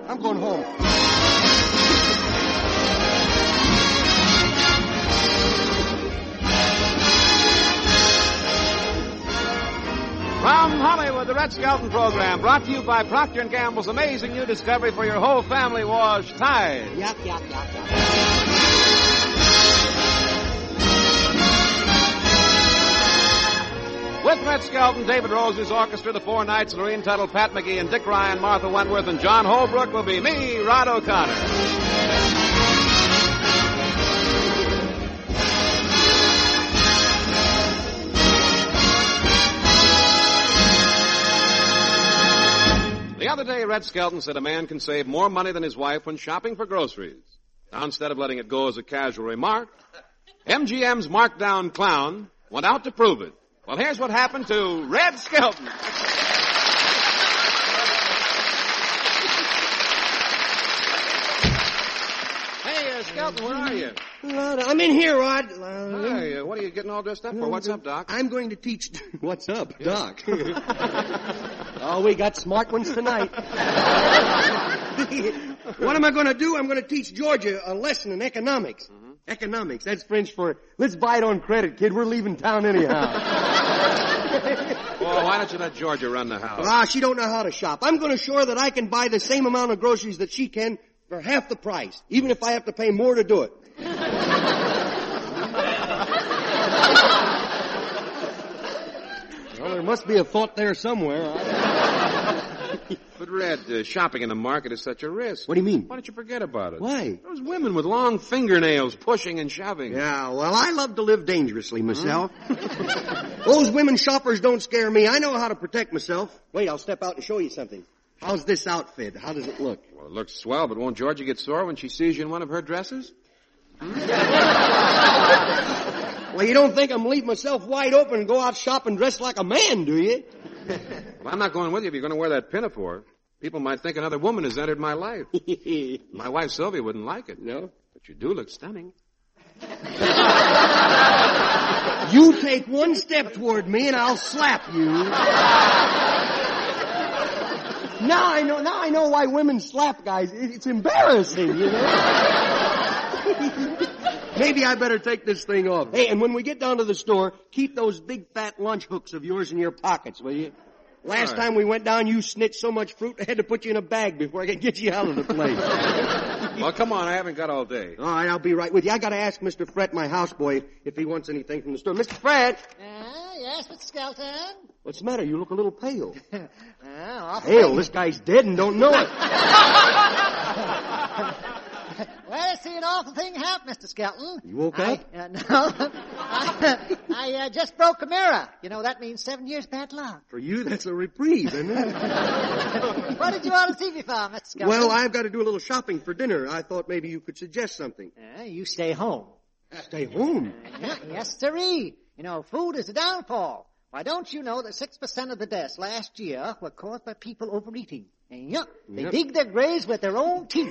I'm going home. From Hollywood, the Red Skelton program, brought to you by Procter & Gamble's amazing new discovery for your whole family wash, Tide. Yuck, yuck, yuck, yuck. With Red Skelton, David Rose's orchestra, the Four Knights, Lorene Tuttle, Pat McGee, and Dick Ryan, Martha Wentworth, and John Holbrook will be me, Rod O'Connor. The other day, Red Skelton said a man can save more money than his wife when shopping for groceries. Now, instead of letting it go as a casual remark, MGM's markdown clown went out to prove it. Well, here's what happened to Red Skelton. Hey, Skelton, where are you? Rod, I'm in here, Rod. Hi, what are you getting all dressed up for? What's up, Doc? I'm going to teach... What's up, Doc? Oh, we got smart ones tonight. What am I going to do? I'm going to teach Georgia a lesson in economics. Mm-hmm. Economics, that's French for, let's buy it on credit, kid. We're leaving town anyhow. Well, why don't you let Georgia run the house? She don't know how to shop. I'm going to show her that I can buy the same amount of groceries that she can for half the price, even if I have to pay more to do it. Well, there must be a thought there somewhere. But, Red, shopping in the market is such a risk. What do you mean? Why don't you forget about it? Why? Those women with long fingernails pushing and shoving. Yeah, well, I love to live dangerously myself. Those women shoppers don't scare me. I know how to protect myself. Wait, I'll step out and show you something. How's this outfit? How does it look? Well, it looks swell, but won't Georgia get sore when she sees you in one of her dresses? Well, you don't think I'm leaving myself wide open and go out shopping dressed like a man, do you? Well, I'm not going with you if you're going to wear that pinafore. People might think another woman has entered my life. My wife, Sylvia, wouldn't like it. No? But you do look stunning. You take one step toward me and I'll slap you. Now I know why women slap guys. It's embarrassing, you know? Maybe I better take this thing off. Hey, and when we get down to the store, keep those big fat lunch hooks of yours in your pockets, will you? Last time we went down, you snitched so much fruit, I had to put you in a bag before I could get you out of the place. Well, come on, I haven't got all day. All right, I'll be right with you. I got to ask Mr. Fred, my houseboy, if he wants anything from the store. Mr. Fred! Yes, Mr. Skelton? What's the matter? You look a little pale. Pale? This guy's dead and don't know it. Well, I see an awful thing happen, Mr. Skelton. You woke up? No. I just broke a mirror. You know, that means 7 years bad luck. For you, that's a reprieve, isn't it? What did you want to see me for, Mr. Skelton? Well, I've got to do a little shopping for dinner. I thought maybe you could suggest something. You stay home. Stay home? Yes, sirree. You know, food is a downfall. Why, don't you know that 6% of the deaths last year were caused by people overeating? And they dig their graves with their own teeth.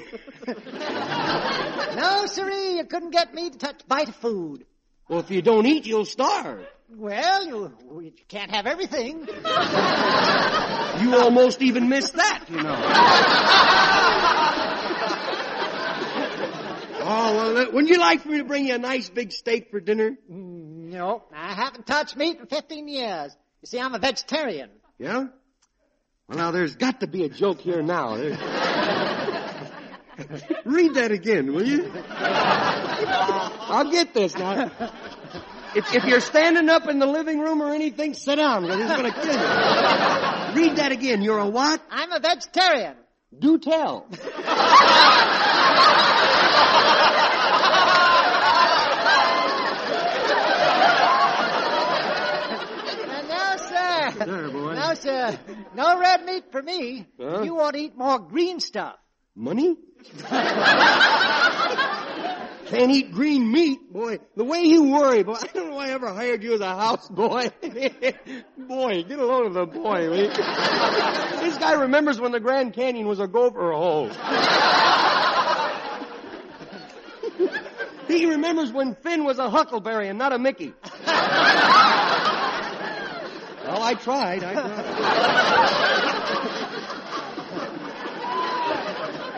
No, sirree, you couldn't get me to touch a bite of food. Well, if you don't eat, you'll starve. Well, you can't have everything. You almost even missed that, you know. Oh, well, wouldn't you like for me to bring you a nice big steak for dinner? No, I haven't touched meat in 15 years. You see, I'm a vegetarian. Yeah? Well, now, there's got to be a joke here now. Read that again, will you? I'll get this now. If you're standing up in the living room or anything, sit down, because it's going to kill you. Read that again. You're a what? I'm a vegetarian. Do tell. There, boy. No, sir. No red meat for me. Huh? You want to eat more green stuff. Money? Can't eat green meat, boy. The way you worry, boy. I don't know why I ever hired you as a houseboy. Boy, get a load of the boy. This guy remembers when the Grand Canyon was a gopher hole. He remembers when Finn was a huckleberry and not a Mickey. Well, I tried.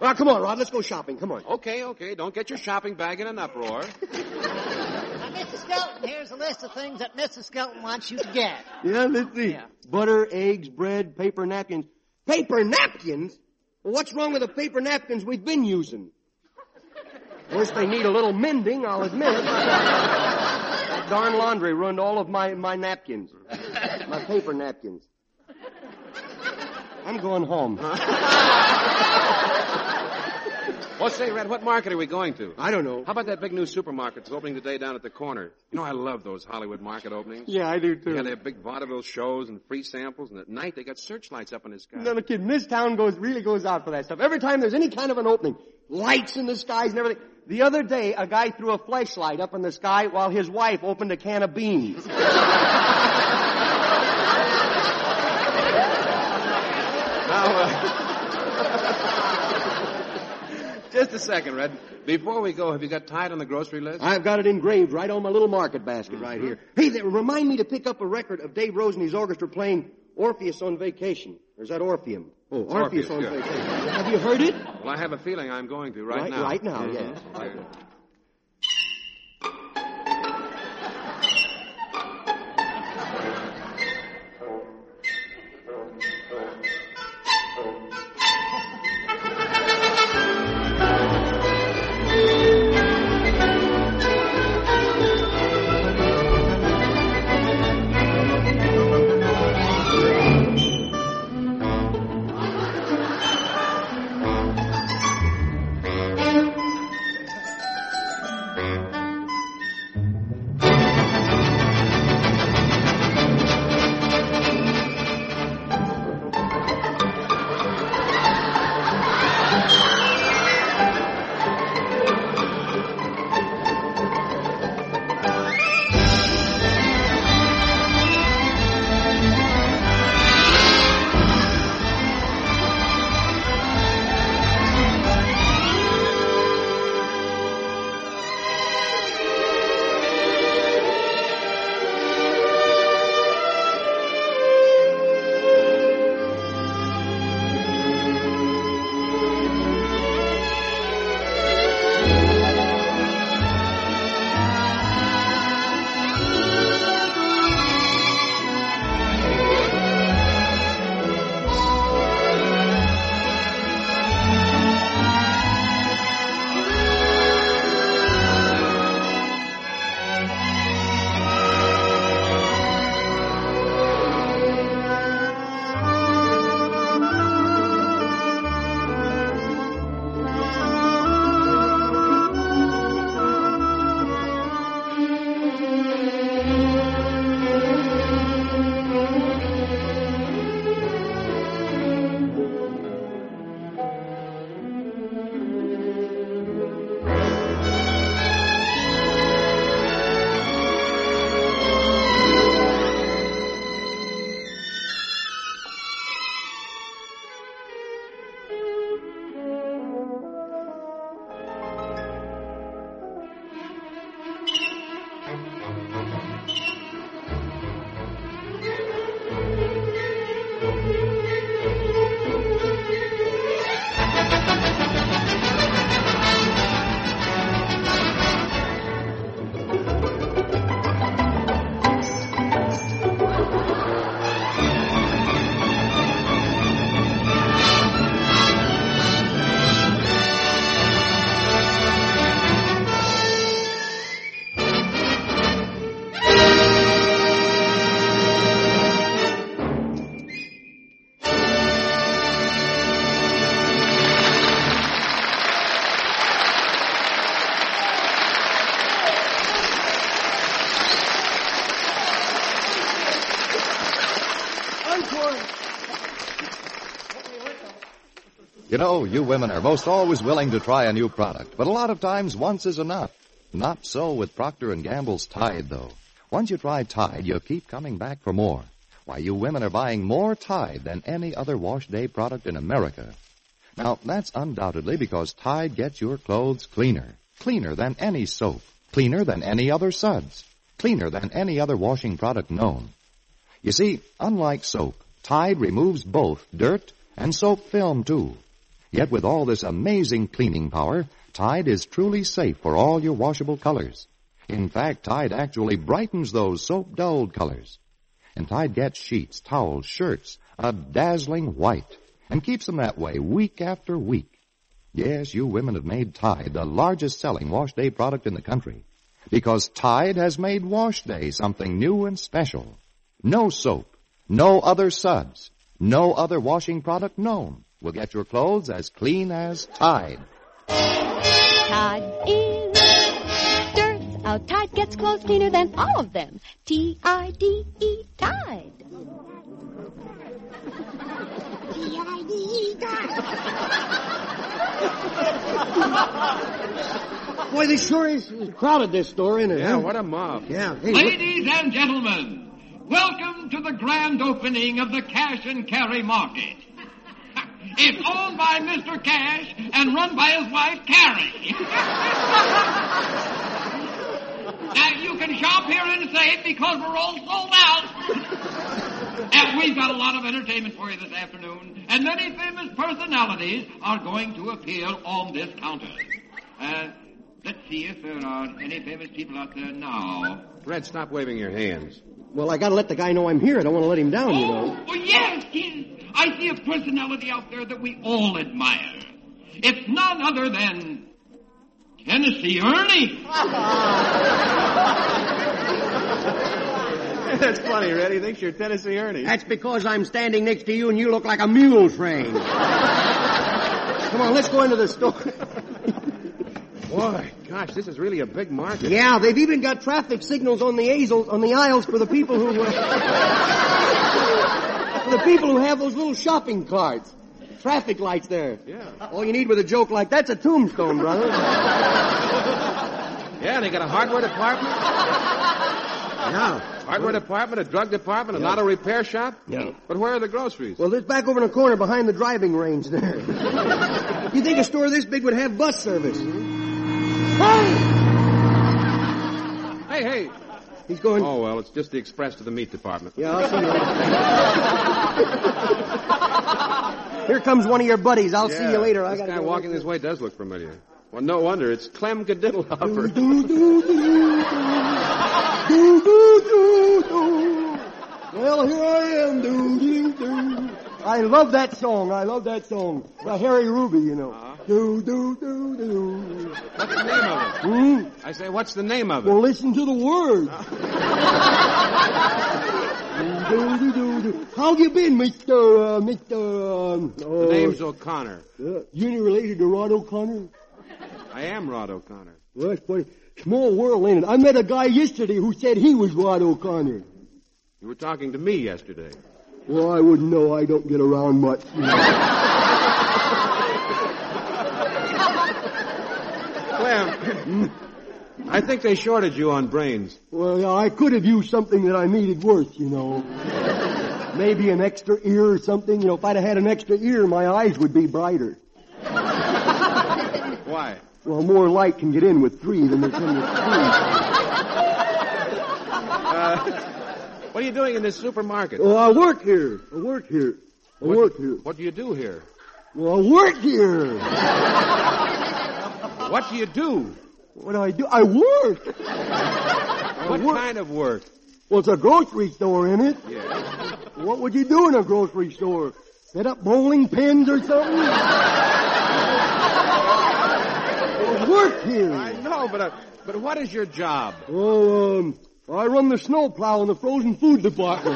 Now, come on, Rod. Let's go shopping. Come on. Okay. Don't get your shopping bag in an uproar. Now, Mrs. Skelton, here's a list of things that Mrs. Skelton wants you to get. Yeah, let's see. Yeah. Butter, eggs, bread, paper napkins. Paper napkins? Well, what's wrong with the paper napkins we've been using? Of course, they need a little mending, I'll admit. That darn laundry ruined all of my napkins. My paper napkins. I'm going home. Well, say, Red, what market are we going to? I don't know. How about that big new supermarket that's opening today down at the corner? You know, I love those Hollywood market openings. Yeah, I do, too. Yeah, they have big vaudeville shows and free samples, and at night they got searchlights up in the sky. No, the kid, this town really goes out for that stuff. Every time there's any kind of an opening, lights in the skies and everything. The other day, a guy threw a flashlight up in the sky while his wife opened a can of beans. Just a second, Red. Before we go, have you got Tide on the grocery list? I've got it engraved right on my little market basket right here. Hey, remind me to pick up a record of Dave Rose and his orchestra playing Orpheus on Vacation. Or is that Orpheum? Oh, Orpheus on Vacation. Have you heard it? Well, I have a feeling I'm going to right now. Right now, yes. Right. You know, you women are most always willing to try a new product, but a lot of times once is enough. Not so with Procter & Gamble's Tide, though. Once you try Tide, you'll keep coming back for more. Why, you women are buying more Tide than any other wash day product in America. Now, that's undoubtedly because Tide gets your clothes cleaner. Cleaner than any soap. Cleaner than any other suds. Cleaner than any other washing product known. You see, unlike soap, Tide removes both dirt and soap film, too. Yet with all this amazing cleaning power, Tide is truly safe for all your washable colors. In fact, Tide actually brightens those soap-dulled colors. And Tide gets sheets, towels, shirts, a dazzling white, and keeps them that way week after week. Yes, you women have made Tide the largest selling wash day product in the country. Because Tide has made wash day something new and special. No soap, no other suds, no other washing product known will get your clothes as clean as Tide. Tide is dirt out. Tide gets clothes cleaner than all of them. T-I-D-E, Tide. T-I-D-E, Boy, this sure is crowded, this store, isn't it? Yeah, huh? what a mob. Yeah. Hey, Ladies and gentlemen, welcome to the grand opening of the Cash and Carry Market. It's owned by Mr. Cash and run by his wife, Carrie. Now, you can shop here and safe because we're all sold out. And we've got a lot of entertainment for you this afternoon, and many famous personalities are going to appear on this counter. Let's see if there are any famous people out there now. Red, stop waving your hands. well, I gotta let the guy know I'm here. I don't want to let him down, you know. Oh, yes. I see a personality out there that we all admire. It's none other than Tennessee Ernie. That's funny, Red. He thinks you're Tennessee Ernie. That's because I'm standing next to you and you look like a mule train. Come on, let's go into the store. Boy, gosh, this is really a big market. Yeah, they've even got traffic signals on the aisles for the people who have those little shopping carts. Traffic lights there. Yeah. All you need with a joke like that's a tombstone, brother. Yeah, they got a hardware department. Yeah. Hardware department, a drug department, an auto repair shop. Yeah. But where are the groceries? Well, it's back over in the corner behind the driving range there. You think a store this big would have bus service? Hey. He's going... Oh, well, it's just the express to the meat department. Yeah, I'll see you later. Here comes one of your buddies. I'll see you later. This guy walking this way does look familiar. Well, no wonder. It's Clem Gadiddlehopper. Well, here I am. I love that song. By Harry Ruby, you know. What's the name of it? I say, what's the name of it? Well, listen to the words. How you been, Mr. The name's O'Connor. You ain't related to Rod O'Connor? I am Rod O'Connor. Well, that's funny. Small world, ain't it? I met a guy yesterday who said he was Rod O'Connor. You were talking to me yesterday. Well, I wouldn't know. I don't get around much. Clem, I think they shorted you on brains. Well, yeah, I could have used something that I needed worse, you know. Maybe an extra ear or something. You know, if I'd have had an extra ear, my eyes would be brighter. Why? Well, more light can get in with 3 than there can with 3. What are you doing in this supermarket? Oh, I work here. What do you do here? Well, I work here. What do you do? What do? I work. What kind of work? Well, it's a grocery store, isn't it? Yeah. What would you do in a grocery store? Set up bowling pins or something? I work here. I know, but what is your job? Well, I run the snowplow in the frozen food department.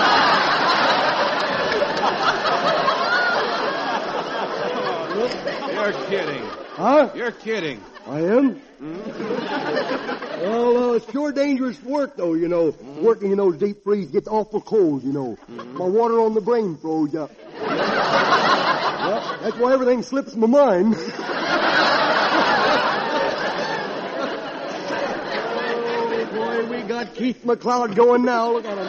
You're kidding. Huh? You're kidding. I am? Well, it's sure dangerous work, though, you know. Working in those deep freeze gets awful cold, you know. My water on the brain froze up. Well, that's why everything slips my mind. Oh, boy, we got Keith McCloud going now. Look at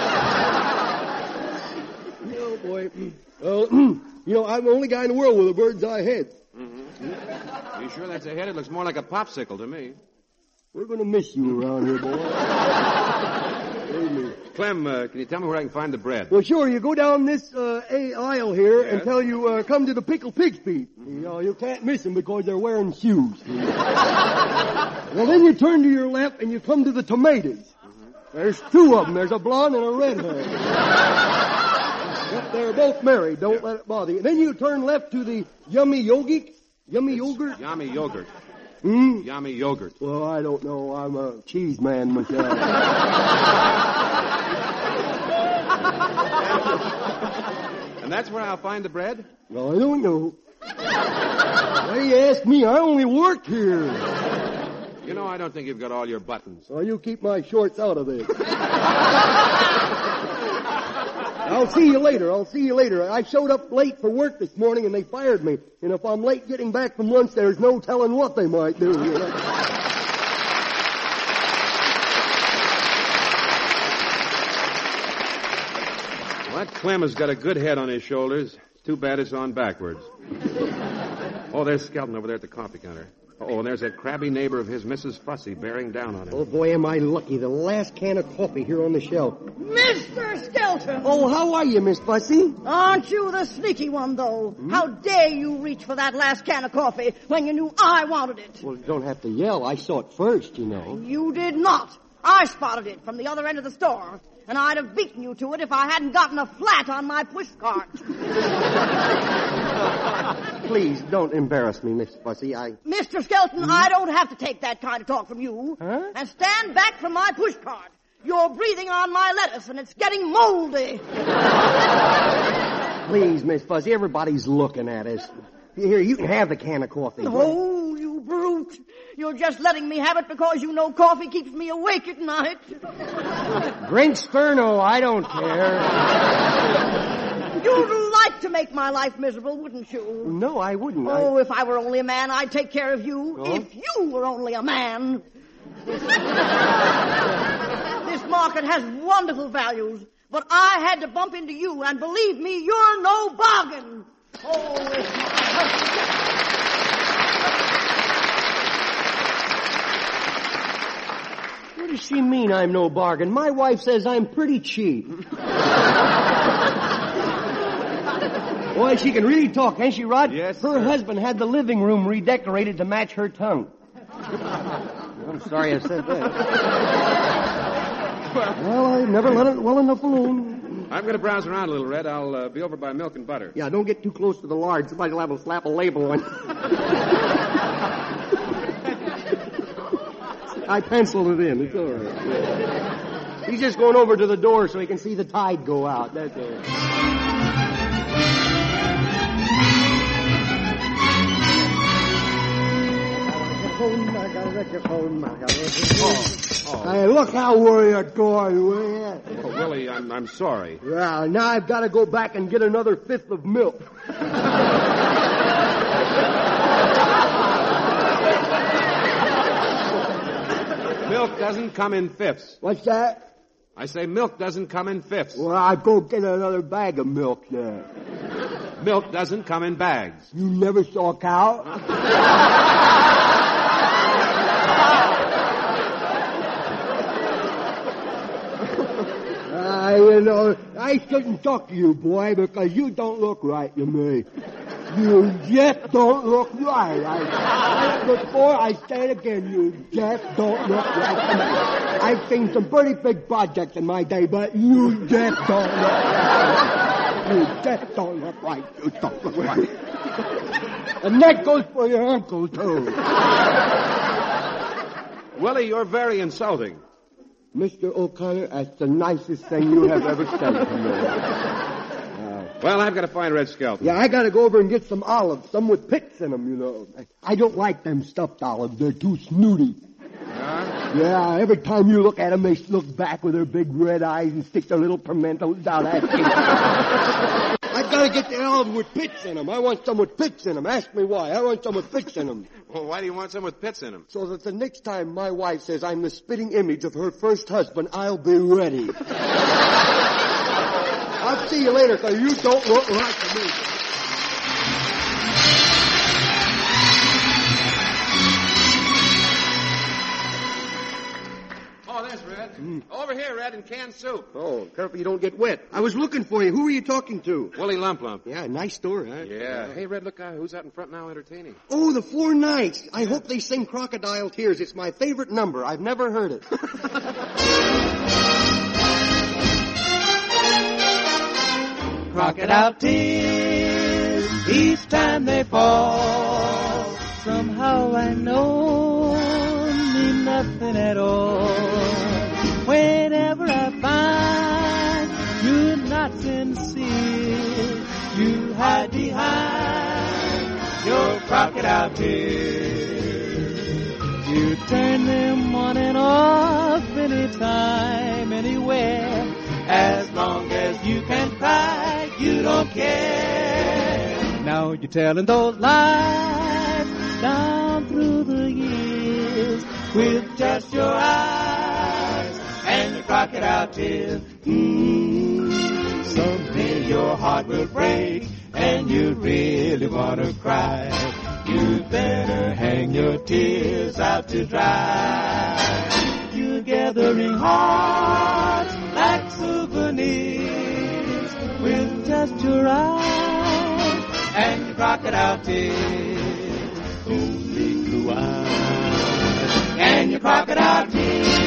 him. Oh, boy. Well, you know, I'm the only guy in the world with a bird's eye head. Are you sure that's a head? It looks more like a popsicle to me. We're going to miss you around here, boy. Believe me. Clem, can you tell me where I can find the bread? Well, sure. You go down this aisle here until you come to the Pickled Pig's Feet. You can't miss them because they're wearing shoes. Well, then you turn to your left and you come to the tomatoes. There's two of them. There's a blonde and a redhead. Yep, they're both married. Don't let it bother you. Then you turn left to the Yummy Yogurt. Yummy Yogurt? Yummy Yogurt. Yummy Yogurt. Well, I don't know. I'm a cheese man myself. And that's where I'll find the bread? Well, I don't know. Why do you ask me? I only work here. You know, I don't think you've got all your buttons. Well, you keep my shorts out of this. I'll see you later. I showed up late for work this morning and they fired me. And if I'm late getting back from lunch, there's no telling what they might do. You know? Well, that Clem has got a good head on his shoulders. It's too bad it's on backwards. Oh, there's Skelton over there at the coffee counter. Oh, and there's that crabby neighbor of his, Mrs. Fussy, bearing down on him. Oh, boy, am I lucky. The last can of coffee here on the shelf. Mr. Skelton! Oh, how are you, Miss Fussy? Aren't you the sneaky one, though? How dare you reach for that last can of coffee when you knew I wanted it? Well, you don't have to yell. I saw it first, you know. You did not. I spotted it from the other end of the store, and I'd have beaten you to it if I hadn't gotten a flat on my push cart. Please, don't embarrass me, Miss Fussy. Mr. Skelton, I don't have to take that kind of talk from you. Huh? And stand back from my push cart. You're breathing on my lettuce, and it's getting moldy. Please, Miss Fussy, everybody's looking at us. Here, you can have the can of coffee. Oh, you brute. You're just letting me have it because you know coffee keeps me awake at night. Drink Sterno, I don't care. You'd like to make my life miserable, wouldn't you? No, I wouldn't. Oh, if I were only a man, I'd take care of you. Oh? If you were only a man. This market has wonderful values, but I had to bump into you, and believe me, you're no bargain. Oh, it's my husband. What does she mean I'm no bargain? My wife says I'm pretty cheap. Boy, she can really talk, can't she, Rod? Yes, Her sir. husband had the living room redecorated to match her tongue. I'm sorry I said that. Well, I never let it well enough alone. I'm going to browse around a little, Red. I'll be over by Milk and Butter. Yeah, don't get too close to the lard. Somebody will have to slap a label on. I penciled it in. It's all right. He's just going over to the door so he can see the tide go out. That's it. Hey, look how we're going. Oh, Willie, I'm sorry. Yeah, now I've got to go back and get another fifth of milk. Milk doesn't come in fifths. What's that? I say milk doesn't come in fifths. Well, I'll go get another bag of milk there. Milk doesn't come in bags. You never saw a cow? You know, I shouldn't talk to you, boy, because you don't look right to me. You just don't look right. I said it before, I say it again. You just don't look right to me. I've seen some pretty big projects in my day, but you just don't look right. You just don't look right. You don't look right. And that goes for your uncle, too. Willie, you're very insulting. Mr. O'Connor, that's the nicest thing you have ever said to me. Well, I've got to find Red Skelton. Yeah, I got to go over and get some olives, some with pits in them, you know. I don't like them stuffed olives. They're too snooty. Yeah, every time you look at them, they look back with their big red eyes and stick their little pimentos out at you. I've got to get the olives with pits in them. I want some with pits in them. Ask me why. I want some with pits in them. Well, why do you want some with pits in them? So that the next time my wife says I'm the spitting image of her first husband, I'll be ready. I'll see you later, because you don't look right to me. Oh, there's Red. Over here, Red, in canned soup. Oh, careful you don't get wet. I was looking for you. Who were you talking to? Willie Lump Lump. Yeah, nice store, huh? Yeah. Hey, Red, look, who's out in front now entertaining? Oh, the Four Knights. I hope they sing Crocodile Tears. It's my favorite number. I've never heard it. Crocodile tears each time they fall. Somehow I know mean nothing at all. Whenever I find you're not sincere, you hide behind your crocodile tears. You turn them on and off anytime, anywhere. As long as you can cry, you don't care. Now you're telling those lies down through the years with just your eyes and your crocodile tears. Someday your heart will break and you really want to cry. You better hang your tears out to dry. You're gathering hearts like souvenirs with just your eyes and your crocodile tears. Only blue eyes and your crocodile tears.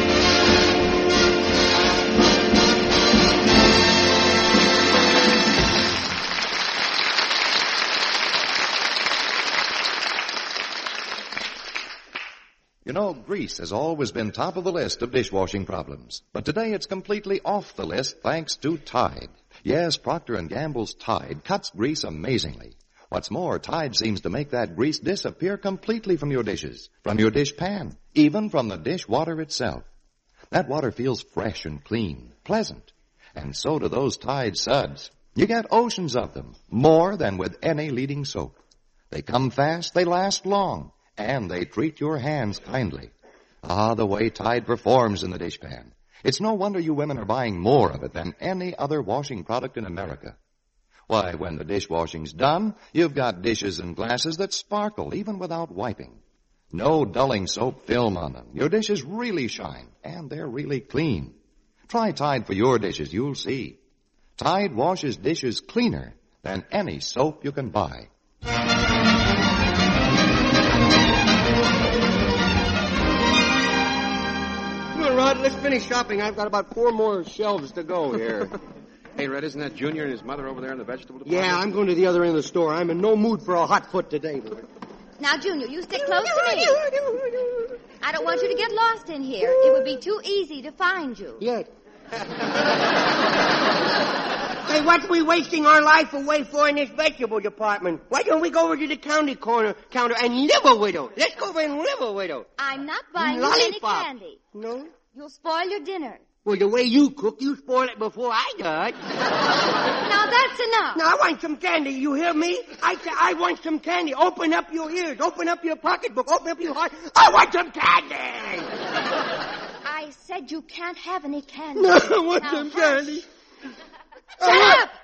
You know, grease has always been top of the list of dishwashing problems. But today it's completely off the list thanks to Tide. Yes, Procter & Gamble's Tide cuts grease amazingly. What's more, Tide seems to make that grease disappear completely from your dishes, from your dish pan, even from the dish water itself. That water feels fresh and clean, pleasant. And so do those Tide suds. You get oceans of them, more than with any leading soap. They come fast, they last long. And they treat your hands kindly. Ah, the way Tide performs in the dishpan. It's no wonder you women are buying more of it than any other washing product in America. Why, when the dishwashing's done, you've got dishes and glasses that sparkle even without wiping. No dulling soap film on them. Your dishes really shine, and they're really clean. Try Tide for your dishes, you'll see. Tide washes dishes cleaner than any soap you can buy. Rod, let's finish shopping. I've got about 4 more shelves to go here. Hey, Red, isn't that Junior and his mother over there in the vegetable department? Yeah, I'm going to the other end of the store. I'm in no mood for a hot foot today. Now, Junior, you stick close to me. I don't want you to get lost in here. It would be too easy to find you. Yes. Hey, what we wasting our life away for in this vegetable department? Why don't we go over to the counter and live a widow? Let's go over and live a widow. I'm not buying you any candy. No? You'll spoil your dinner. Well, the way you cook, you spoil it before I does. Now that's enough. Now, I want some candy. You hear me? I want some candy. Open up your ears. Open up your pocketbook. Open up your heart. I want some candy. I said you can't have any candy. No, I want now, some candy. Shut up!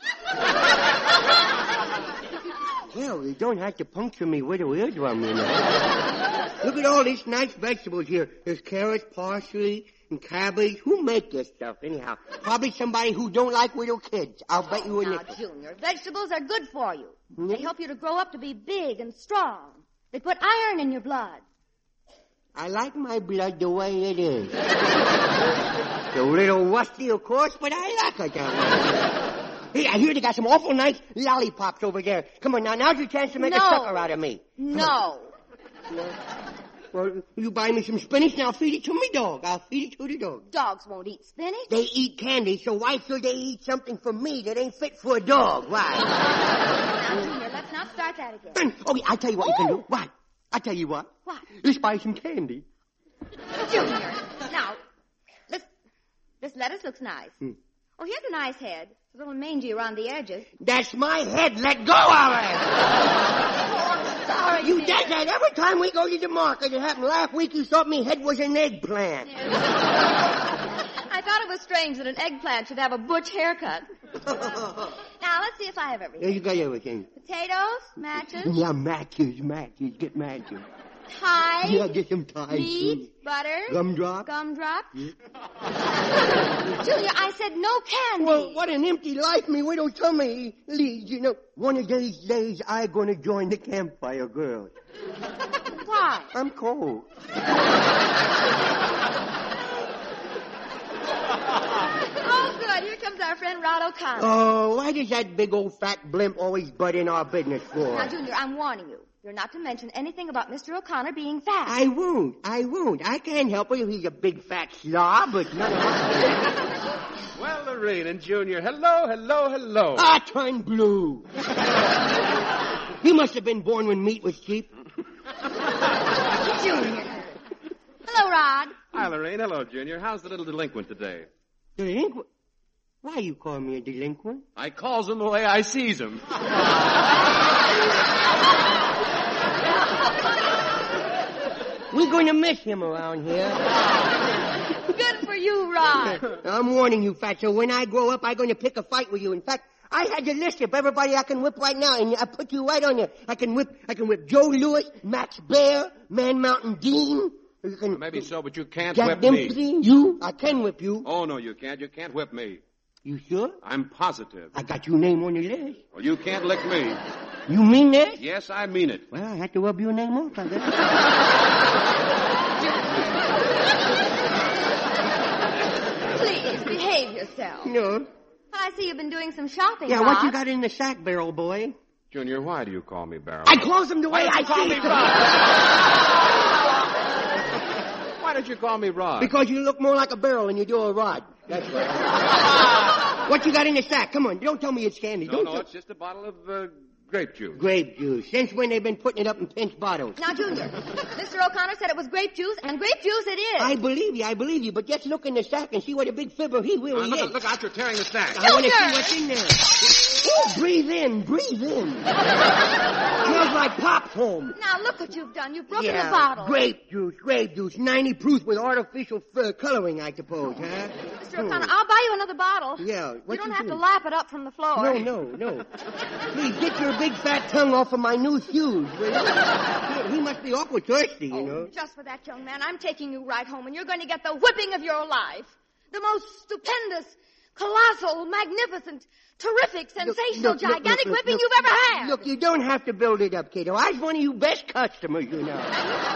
Well, you don't have to puncture me with a eardrum, you know. Look at all these nice vegetables here. There's carrots, parsley, and cabbage. Who make this stuff, anyhow? Probably somebody who don't like little kids. I'll bet you a nickel. Now, Junior, vegetables are good for you. Hmm? They help you to grow up to be big and strong. They put iron in your blood. I like my blood the way it is. It's a little rusty, of course, but I like it that way. Hey, I hear they got some awful nice lollipops over there. Come on, now's your chance to make a sucker out of me. No. Well, you buy me some spinach and I'll feed it to me dog. I'll feed it to the dog. Dogs won't eat spinach. They eat candy, so why should they eat something from me that ain't fit for a dog? Why? Now, Junior, let's not start that again. Okay, I'll tell you what you can do. What? I'll tell you what. What? Let's buy some candy. Junior, now, this lettuce looks nice. Oh, here's a nice head. It's a little mangy around the edges. That's my head. Let go of it. Sorry, You dear. does that every time we go to the market. It happened last week. You thought me head was an eggplant. I thought it was strange that an eggplant should have a butch haircut. Now, let's see if I have Yeah, everything. you got everything. Potatoes, matches. Yeah, matches. Get matches. Tide. Yeah, get some Tide. Meat, butter. Gumdrop. Gumdrop. Junior, I said no candy. Well, what an empty life me widow tell me leads. You know, one of these days I gonna join the campfire girls. Why? I'm cold. Oh, good. Here comes our friend Rod O'Connor. Oh, why does that big old fat blimp always butt in our business for? Now, Junior, I'm warning you. You're not to mention anything about Mr. O'Connor being fat. I won't. I can't help it if he's a big fat slob, but none of us. Well, Lorene and Junior, hello. I turned blue. He must have been born when meat was cheap. Junior. Hello, Rod. Hi, Lorene. Hello, Junior. How's the little delinquent today? Delinquent? Why you call me a delinquent? I calls him the way I sees him. We're going to miss him around here. Good for you, Rod. I'm warning you, Fatso. When I grow up, I'm going to pick a fight with you. In fact, I had your list of everybody I can whip right now, and I put you right on there. I can whip Joe Louis, Max Baer, Man Mountain Dean. Maybe so, but you can't Jack whip Dempsey, me. You? I can whip you. Oh, no, you can't. You can't whip me. You sure? I'm positive. I got your name on the list. Well, you can't lick me. You mean that? Yes, I mean it. Well, I have to rub your name off, I guess. Please, behave yourself. No. Well, I see you've been doing some shopping, Yeah, Rod. what you got in the sack barrel, boy? Junior, why do you call me Barrel? I close them the way I call see me it. Why don't you call me Rod? Because you look more like a barrel than you do a rod. That's right. What you got in the sack? Come on, don't tell me it's candy. No, it's just a bottle of grape juice. Grape juice. Since when they've been putting it up in pinch bottles? Now, Junior, Mr. O'Connor said it was grape juice, and grape juice it is. I believe you, but just look in the sack and see what a big fibber he really is. Look out, you're tearing the sack. I want to see what's in there. Ooh, breathe in. Smells like Pop's home. Now, look what you've done. You've broken the bottle. Grape juice, 90 proof with artificial coloring, I suppose, huh? Mr. O'Connor, I'll buy you another bottle. Yeah. You don't have to lap it up from the floor. No. Please, get your big fat tongue off of my new shoes, will you? He must be awful thirsty, you know. Just for that, young man, I'm taking you right home, and you're going to get the whipping of your life. The most stupendous, colossal, magnificent, terrific, sensational, gigantic whipping you've ever had. Look, you don't have to build it up, kiddo. I was one of you best customers, you know.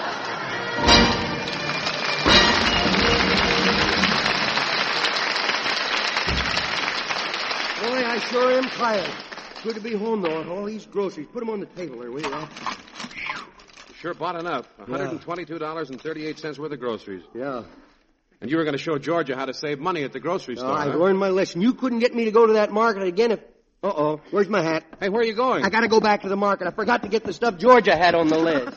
Boy, I sure am tired. Good to be home, though, on all these groceries. Put them on the table there, will you, Al? Sure bought enough. $122.38 worth of groceries. Yeah. And you were going to show Georgia how to save money at the grocery store. I learned my lesson. You couldn't get me to go to that market again if... Uh-oh. Where's my hat? Hey, where are you going? I got to go back to the market. I forgot to get the stuff Georgia had on the list.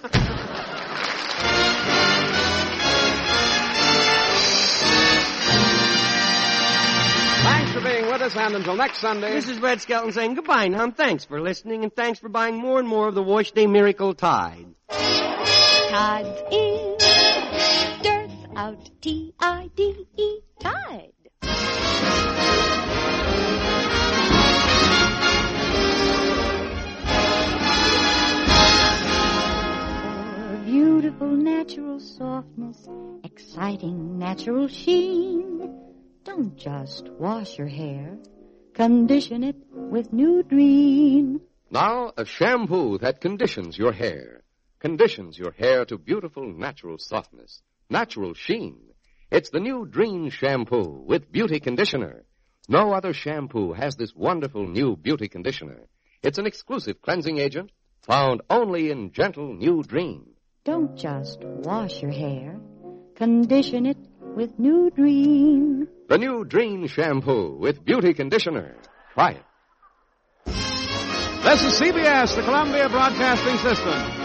Thanks for being with us, and until next Sunday... This is Red Skelton saying goodbye now. Thanks for listening, and thanks for buying more and more of the Wash Day Miracle Tide. Tide's in, dirt's out, T-I-D-E, Tide. For beautiful natural softness, exciting natural sheen, don't just wash your hair, condition it with Nudreen. Now, a shampoo that conditions your hair. Conditions your hair to beautiful natural softness, natural sheen. It's the new Dreen shampoo with beauty conditioner. No other shampoo has this wonderful new beauty conditioner. It's an exclusive cleansing agent found only in gentle new Dreen. Don't just wash your hair, condition it with Nudreen. The new Dreen shampoo with beauty conditioner. Try it. This is CBS, the Columbia Broadcasting System.